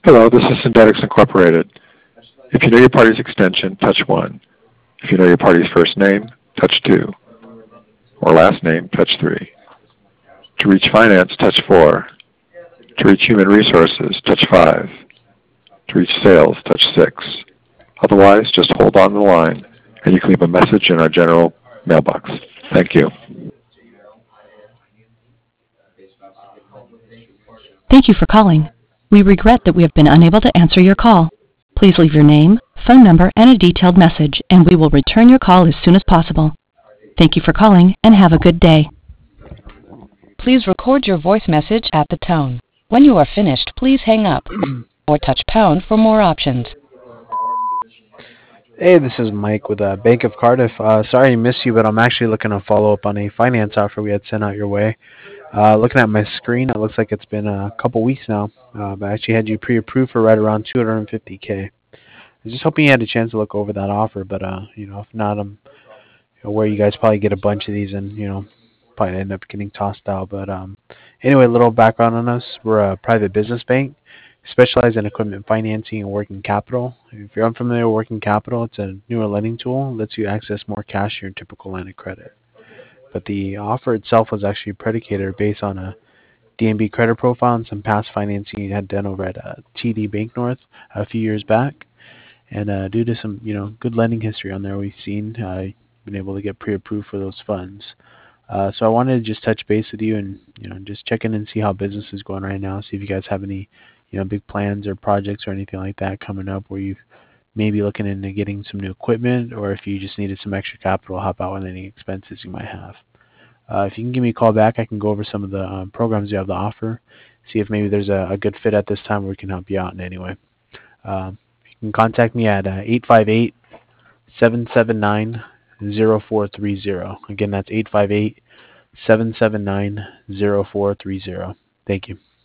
Hello, this is Syndetics Incorporated. If you know your party's extension, touch 1. If you know your party's first name, touch 2. Or last name, touch 3. To reach finance, touch 4. To reach human resources, touch 5. To reach sales, touch 6. Otherwise, just hold on the line, and you can leave a message in our general mailbox. Thank you. Thank you for calling. We regret that we have been unable to answer your call. Please leave your name, phone number, and a detailed message, and we will return your call as soon as possible. Thank you for calling, and have a good day. Please record your voice message at the tone. When you are finished, please hang up or touch pound for more options. Hey, this is Mike with Bank of Cardiff. Sorry I missed you, but I'm actually looking to follow up on a finance offer we had sent out your way. Looking at my screen, it looks like it's been a couple weeks now. But I actually had you pre-approved for right around 250K. I was just hoping you had a chance to look over that offer, but if not, I'm where you guys probably get a bunch of these and probably end up getting tossed out. But anyway, a little background on us: we're a private business bank, specialize in equipment financing and working capital. If you're unfamiliar with working capital, it's a newer lending tool that lets you access more cash than your typical line of credit. But the offer itself was actually predicated based on a DNB credit profile and some past financing you had done over at TD Bank North a few years back. And due to some good lending history on there, we've been able to get pre-approved for those funds. So I wanted to just touch base with you and just check in and see how business is going right now. See if you guys have any big plans or projects or anything like that coming up where you may be looking into getting some new equipment, or if you just needed some extra capital, help out with any expenses you might have. If you can give me a call back, I can go over some of the programs you have to offer, see if maybe there's a good fit at this time where we can help you out in any way. You can contact me at 858-779-0430. Again, that's 858-779-0430. Thank you.